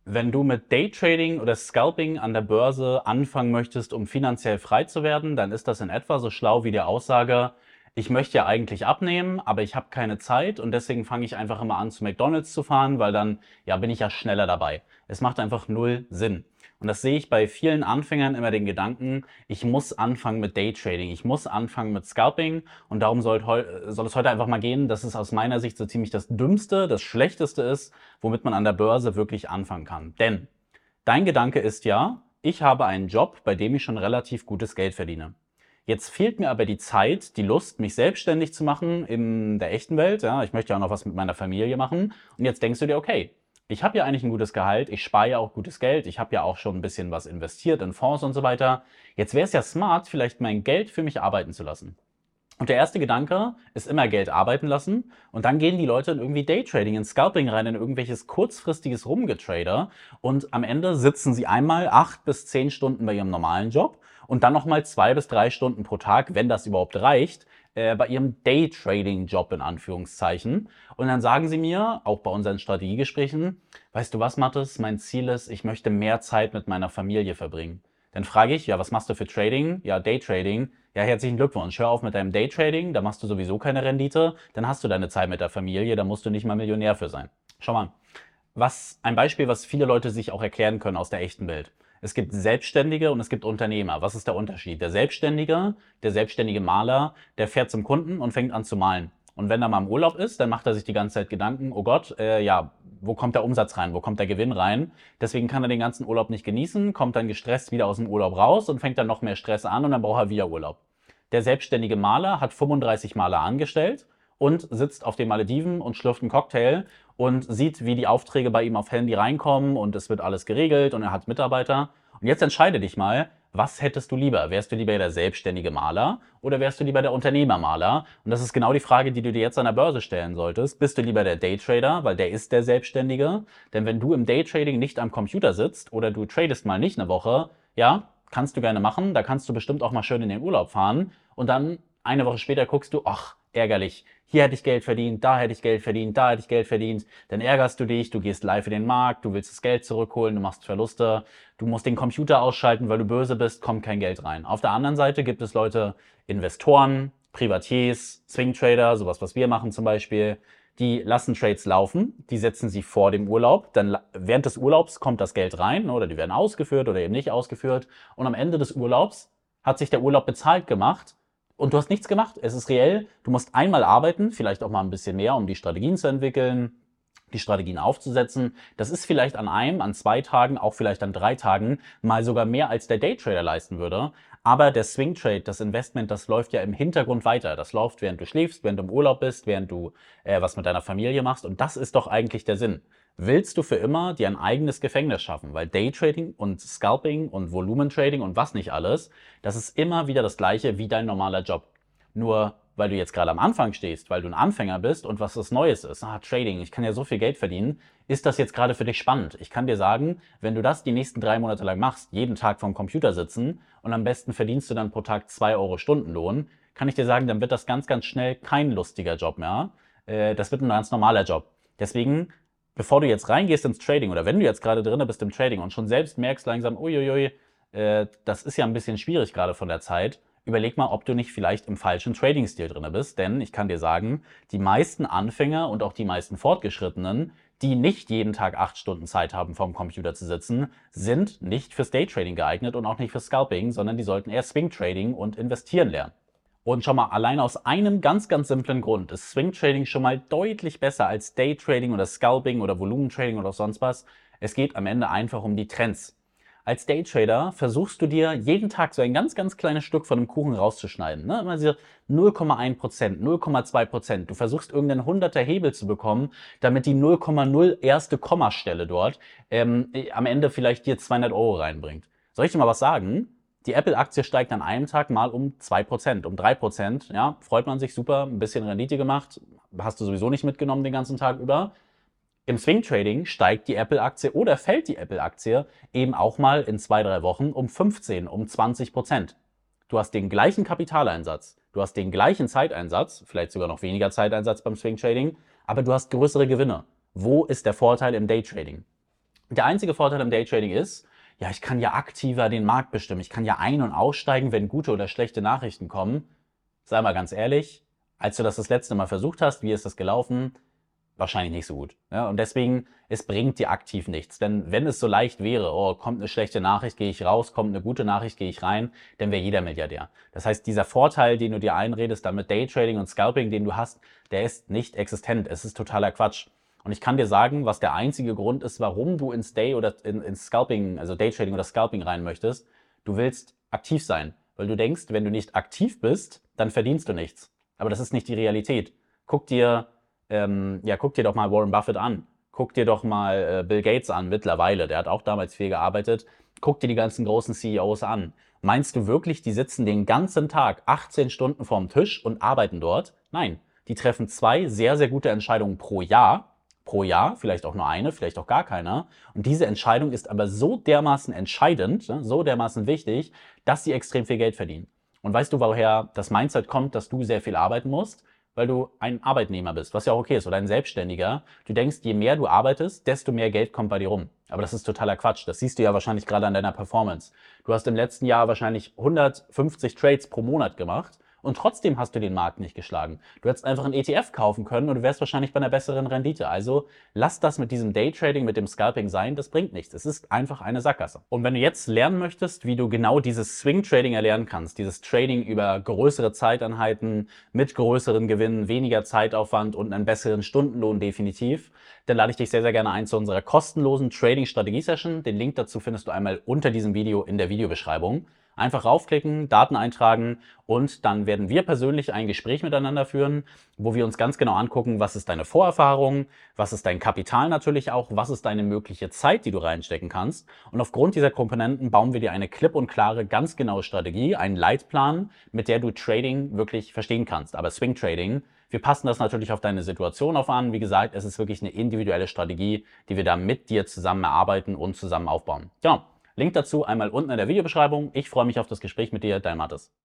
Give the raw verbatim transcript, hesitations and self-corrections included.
Wenn du mit Daytrading oder Scalping an der Börse anfangen möchtest, um finanziell frei zu werden, dann ist das in etwa so schlau wie die Aussage, ich möchte ja eigentlich abnehmen, aber ich habe keine Zeit und deswegen fange ich einfach immer an, zu McDonald's zu fahren, weil dann ja, bin ich ja schneller dabei. Es macht einfach null Sinn. Und das sehe ich bei vielen Anfängern immer den Gedanken, ich muss anfangen mit Daytrading, ich muss anfangen mit Scalping und darum soll, soll es heute einfach mal gehen, dass es aus meiner Sicht so ziemlich das Dümmste, das Schlechteste ist, womit man an der Börse wirklich anfangen kann. Denn dein Gedanke ist ja, ich habe einen Job, bei dem ich schon relativ gutes Geld verdiene. Jetzt fehlt mir aber die Zeit, die Lust, mich selbstständig zu machen in der echten Welt. Ja, ich möchte ja auch noch was mit meiner Familie machen. Und jetzt denkst du dir, okay, ich habe ja eigentlich ein gutes Gehalt, ich spare ja auch gutes Geld, ich habe ja auch schon ein bisschen was investiert in Fonds und so weiter. Jetzt wäre es ja smart, vielleicht mein Geld für mich arbeiten zu lassen. Und der erste Gedanke ist immer Geld arbeiten lassen und dann gehen die Leute in irgendwie Daytrading, in Scalping rein, in irgendwelches kurzfristiges Rumgetrader und am Ende sitzen sie einmal acht bis zehn Stunden bei ihrem normalen Job und dann nochmal zwei bis drei Stunden pro Tag, wenn das überhaupt reicht, äh, bei ihrem Daytrading-Job in Anführungszeichen. Und dann sagen sie mir, auch bei unseren Strategiegesprächen, weißt du was, Mathis, mein Ziel ist, ich möchte mehr Zeit mit meiner Familie verbringen. Dann frage ich, ja, was machst du für Trading? Ja, Daytrading. Ja, herzlichen Glückwunsch. Hör auf mit deinem Daytrading, da machst du sowieso keine Rendite, dann hast du deine Zeit mit der Familie, da musst du nicht mal Millionär für sein. Schau mal, was, ein Beispiel, was viele Leute sich auch erklären können aus der echten Welt. Es gibt Selbstständige und es gibt Unternehmer. Was ist der Unterschied? Der Selbstständige, der selbstständige Maler, der fährt zum Kunden und fängt an zu malen. Und wenn er mal im Urlaub ist, dann macht er sich die ganze Zeit Gedanken, oh Gott, äh, ja, wo kommt der Umsatz rein, wo kommt der Gewinn rein? Deswegen kann er den ganzen Urlaub nicht genießen, kommt dann gestresst wieder aus dem Urlaub raus und fängt dann noch mehr Stress an und dann braucht er wieder Urlaub. Der selbstständige Maler hat fünfunddreißig Maler angestellt und sitzt auf den Malediven und schlürft einen Cocktail und sieht, wie die Aufträge bei ihm auf Handy reinkommen und es wird alles geregelt und er hat Mitarbeiter. Und jetzt entscheide dich mal, was hättest du lieber? Wärst du lieber der selbstständige Maler oder wärst du lieber der Unternehmermaler? Und das ist genau die Frage, die du dir jetzt an der Börse stellen solltest. Bist du lieber der Daytrader, weil der ist der Selbstständige? Denn wenn du im Daytrading nicht am Computer sitzt oder du tradest mal nicht eine Woche, ja, kannst du gerne machen. Da kannst du bestimmt auch mal schön in den Urlaub fahren. Und dann eine Woche später guckst du, ach, ärgerlich. Hier hätte ich Geld verdient, da hätte ich Geld verdient, da hätte ich Geld verdient. Dann ärgerst du dich, du gehst live in den Markt, du willst das Geld zurückholen, du machst Verluste, du musst den Computer ausschalten, weil du böse bist, kommt kein Geld rein. Auf der anderen Seite gibt es Leute, Investoren, Privatiers, Swing-Trader, sowas, was wir machen zum Beispiel, die lassen Trades laufen, die setzen sie vor dem Urlaub, dann während des Urlaubs kommt das Geld rein oder die werden ausgeführt oder eben nicht ausgeführt und am Ende des Urlaubs hat sich der Urlaub bezahlt gemacht und du hast nichts gemacht. Es ist reell, du musst einmal arbeiten, vielleicht auch mal ein bisschen mehr, um die Strategien zu entwickeln, die Strategien aufzusetzen. Das ist vielleicht an einem, an zwei Tagen, auch vielleicht an drei Tagen mal sogar mehr als der Daytrader leisten würde. Aber der Swing Trade, das Investment, das läuft ja im Hintergrund weiter. Das läuft, während du schläfst, während du im Urlaub bist, während du äh, was mit deiner Familie machst. Und das ist doch eigentlich der Sinn. Willst du für immer dir ein eigenes Gefängnis schaffen? Weil Daytrading und Scalping und Volumentrading und was nicht alles, das ist immer wieder das Gleiche wie dein normaler Job. Nur weil du jetzt gerade am Anfang stehst, weil du ein Anfänger bist und was das Neues ist, ah, Trading, ich kann ja so viel Geld verdienen, ist das jetzt gerade für dich spannend? Ich kann dir sagen, wenn du das die nächsten drei Monate lang machst, jeden Tag vorm Computer sitzen und am besten verdienst du dann pro Tag zwei Euro Stundenlohn, kann ich dir sagen, dann wird das ganz, ganz schnell kein lustiger Job mehr. Äh, das wird ein ganz normaler Job. Deswegen, bevor du jetzt reingehst ins Trading oder wenn du jetzt gerade drin bist im Trading und schon selbst merkst langsam, uiuiui, äh, das ist ja ein bisschen schwierig gerade von der Zeit, überleg mal, ob du nicht vielleicht im falschen Trading-Stil drin bist, denn ich kann dir sagen, die meisten Anfänger und auch die meisten Fortgeschrittenen, die nicht jeden Tag acht Stunden Zeit haben, vorm Computer zu sitzen, sind nicht fürs Daytrading geeignet und auch nicht fürs Scalping, sondern die sollten eher Swing-Trading und investieren lernen. Und schon mal allein aus einem ganz, ganz simplen Grund ist Swing Trading schon mal deutlich besser als Day Trading oder Scalping oder Volumentrading oder sonst was. Es geht am Ende einfach um die Trends. Als Daytrader versuchst du dir jeden Tag so ein ganz, ganz kleines Stück von dem Kuchen rauszuschneiden. Ne? Immer so null Komma eins Prozent, null Komma zwei Prozent. Du versuchst irgendeinen hunderter Hebel zu bekommen, damit die null Komma null erste Kommastelle dort ähm, am Ende vielleicht dir zweihundert Euro reinbringt. Soll ich dir mal was sagen? Die Apple-Aktie steigt an einem Tag mal um zwei Prozent, um drei Prozent. Ja, freut man sich, super, ein bisschen Rendite gemacht. Hast du sowieso nicht mitgenommen den ganzen Tag über. Im Swing Trading steigt die Apple-Aktie oder fällt die Apple-Aktie eben auch mal in zwei, drei Wochen um fünfzehn, um zwanzig Prozent. Du hast den gleichen Kapitaleinsatz, du hast den gleichen Zeiteinsatz, vielleicht sogar noch weniger Zeiteinsatz beim Swing Trading, aber du hast größere Gewinne. Wo ist der Vorteil im Day Trading? Der einzige Vorteil im Daytrading ist, ja, ich kann ja aktiver den Markt bestimmen. Ich kann ja ein- und aussteigen, wenn gute oder schlechte Nachrichten kommen. Sei mal ganz ehrlich, als du das das letzte Mal versucht hast, wie ist das gelaufen? Wahrscheinlich nicht so gut. Ja, und deswegen, es bringt dir aktiv nichts. Denn wenn es so leicht wäre, oh, kommt eine schlechte Nachricht, gehe ich raus, kommt eine gute Nachricht, gehe ich rein, dann wäre jeder Milliardär. Das heißt, dieser Vorteil, den du dir einredest, dann mit Daytrading und Scalping, den du hast, der ist nicht existent. Es ist totaler Quatsch. Und ich kann dir sagen, was der einzige Grund ist, warum du ins Day oder in, ins Scalping, also Daytrading oder Scalping rein möchtest. Du willst aktiv sein, weil du denkst, wenn du nicht aktiv bist, dann verdienst du nichts. Aber das ist nicht die Realität. Guck dir ähm, ja, guck dir doch mal Warren Buffett an. Guck dir doch mal äh, Bill Gates an mittlerweile. Der hat auch damals viel gearbeitet. Guck dir die ganzen großen C E Os an. Meinst du wirklich, die sitzen den ganzen Tag achtzehn Stunden vorm Tisch und arbeiten dort? Nein. Die treffen zwei sehr, sehr gute Entscheidungen pro Jahr. Pro Jahr, vielleicht auch nur eine, vielleicht auch gar keine. Und diese Entscheidung ist aber so dermaßen entscheidend, ne, so dermaßen wichtig, dass sie extrem viel Geld verdienen. Und weißt du, woher das Mindset kommt, dass du sehr viel arbeiten musst? Weil du ein Arbeitnehmer bist, was ja auch okay ist, oder ein Selbstständiger. Du denkst, je mehr du arbeitest, desto mehr Geld kommt bei dir rum. Aber das ist totaler Quatsch. Das siehst du ja wahrscheinlich gerade an deiner Performance. Du hast im letzten Jahr wahrscheinlich hundertfünfzig Trades pro Monat gemacht und trotzdem hast du den Markt nicht geschlagen. Du hättest einfach einen E T F kaufen können und du wärst wahrscheinlich bei einer besseren Rendite. Also lass das mit diesem Daytrading, mit dem Scalping sein, das bringt nichts. Es ist einfach eine Sackgasse. Und wenn du jetzt lernen möchtest, wie du genau dieses Swing Trading erlernen kannst, dieses Trading über größere Zeiteinheiten mit größeren Gewinnen, weniger Zeitaufwand und einen besseren Stundenlohn definitiv, dann lade ich dich sehr, sehr gerne ein zu unserer kostenlosen Trading-Strategie-Session. Den Link dazu findest du einmal unter diesem Video in der Videobeschreibung. Einfach raufklicken, Daten eintragen und dann werden wir persönlich ein Gespräch miteinander führen, wo wir uns ganz genau angucken, was ist deine Vorerfahrung, was ist dein Kapital natürlich auch, was ist deine mögliche Zeit, die du reinstecken kannst. Und aufgrund dieser Komponenten bauen wir dir eine klipp und klare, ganz genaue Strategie, einen Leitplan, mit der du Trading wirklich verstehen kannst. Aber Swing Trading, wir passen das natürlich auf deine Situation auf an. Wie gesagt, es ist wirklich eine individuelle Strategie, die wir da mit dir zusammen erarbeiten und zusammen aufbauen. Genau. Link dazu einmal unten in der Videobeschreibung. Ich freue mich auf das Gespräch mit dir, dein Mathis.